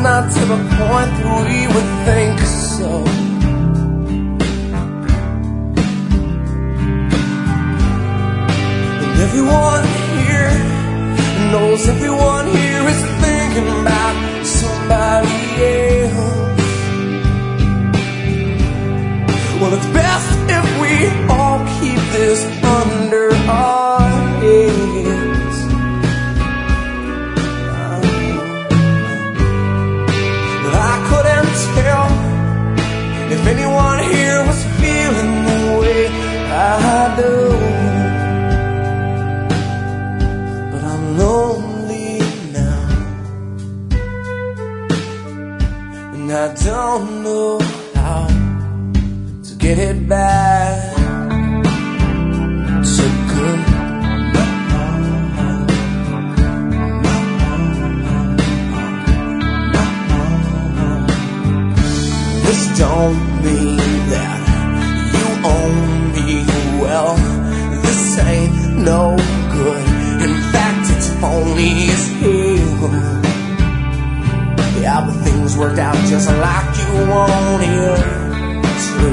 not to the point that we would think so. And everyone here knows everyone here is thinking about somebody else. Well, it's best if we all keep this under our heads. But I couldn't tell if anyone here was feeling the way I do. But I'm lonely now, and I don't know how to get it back so good. This don't mean that you own me well. This ain't no good. In fact, it's phony as hell. Yeah, but things worked out just like you wanted to.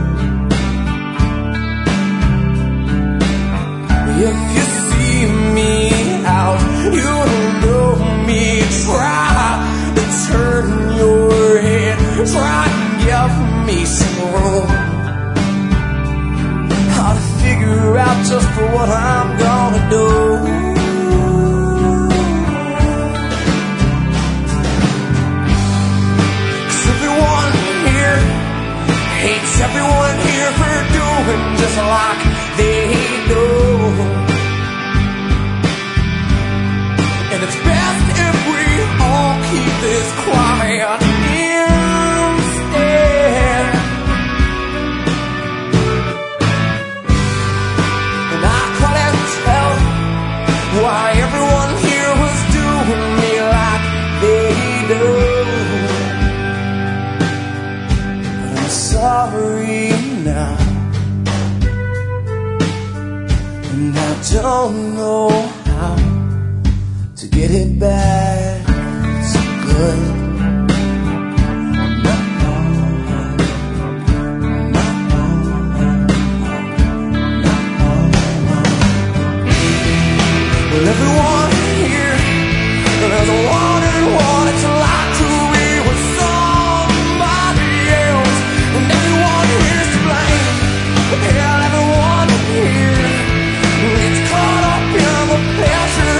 If you see me out, you don't know me. Try to turn your head, try to give me some room. How to figure out just what I'm gonna do. 'Cause everyone here hates everyone here for doing just like they do. And it's best if we all keep this quiet instead. And I couldn't tell why everyone here was doing me like they do. But I'm sorry now, and I don't know how to get it back so good. Well, everyone here has wanted to like to be with somebody else, and everyone here's to blame. Hell, everyone here gets caught up in the pleasure.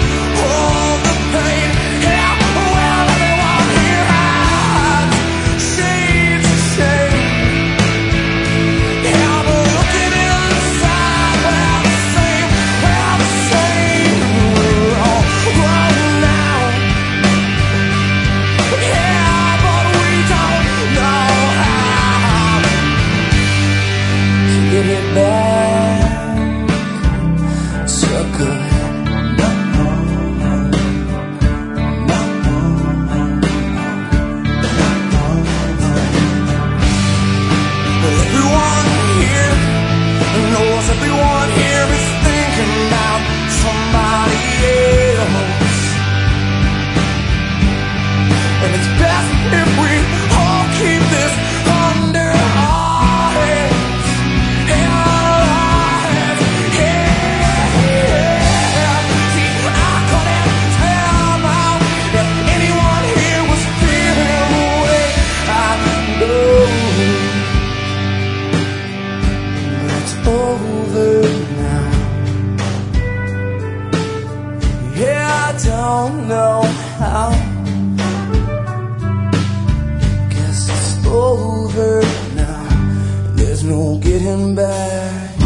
Get it back so good. Everyone here knows everyone here is thinking about somebody else. And it's best if we all keep this under our heads. Don't know how. Guess it's over now. There's no getting back.